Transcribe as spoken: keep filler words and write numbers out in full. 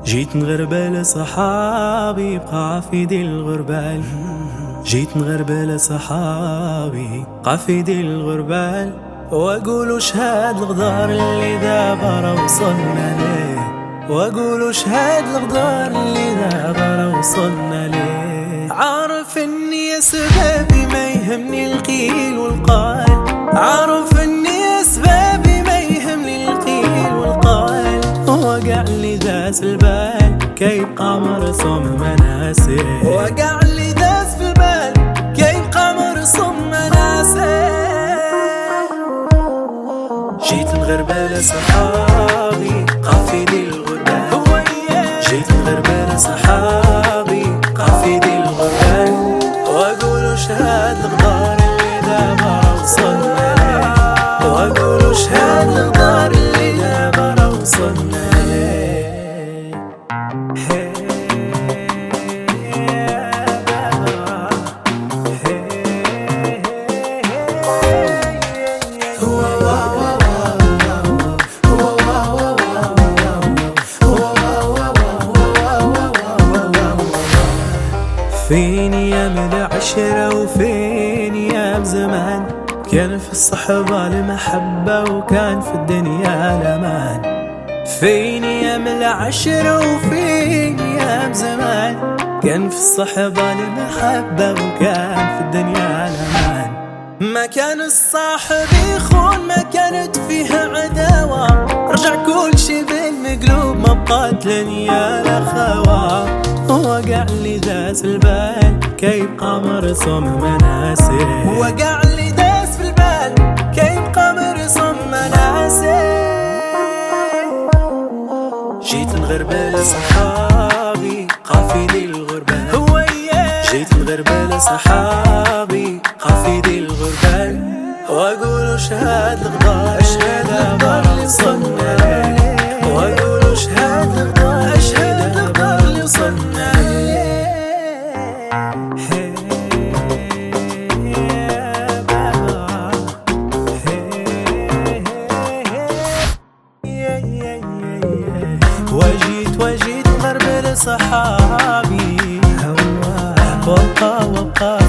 جيت نغربل صحابي بقافدي الغربال، جيت نغربل صحابي قافدي الغربال، واقولوا شهاد الغدار اللي دابا وصلنا ليه، واقولوا شهاد الغدار اللي دابا وصلنا ليه. عارف اني اسبابي ما يهمني القيل والقال، عارف اني اسبابي ما يهمني القيل والقال، وقع لي داس البال كيبقى مرسوم مناسي، وقع لي داس في البال كيبقى مرسوم مناسي. جيت نغربل صحابي قافدي الغربال، جيت نغربل صحابي قافدي الغربال، واقولوا شهاد الغدار اللي دابا وصلنا ليه، واقولوا شهاد الغدار اللي دابا وصلنا ليه. فين ايام العشرة وفين ايام زمان، كان في الصحبة المحبة وكان في الدنيا الامان. فين ايام العشرة وفين ايام زمان، كان في الصحبة المحبة وكان في الدنيا الامان. ما كان الصاحب يخون، ما كانت فيها عداوة، رجع كل شي بالمقلوب ما بقات لنيا الاخوة. وقع لي داس البال كيبقى مرسوم مناسي، وقع لي داس في البال كيبقى مرسوم مناسي. جيت نغربل صحابي قافدي الغربال، جيت نغربل صحابي قافدي الغربال، واقولوا شهاد الغدار اشهد الغدار اللي وصلنا ليه، واقولوا شهاد الغدار اشهد الغدار اللي وصلنا ليه. وجيت وجيت نغربل صحابي وابقى وابقى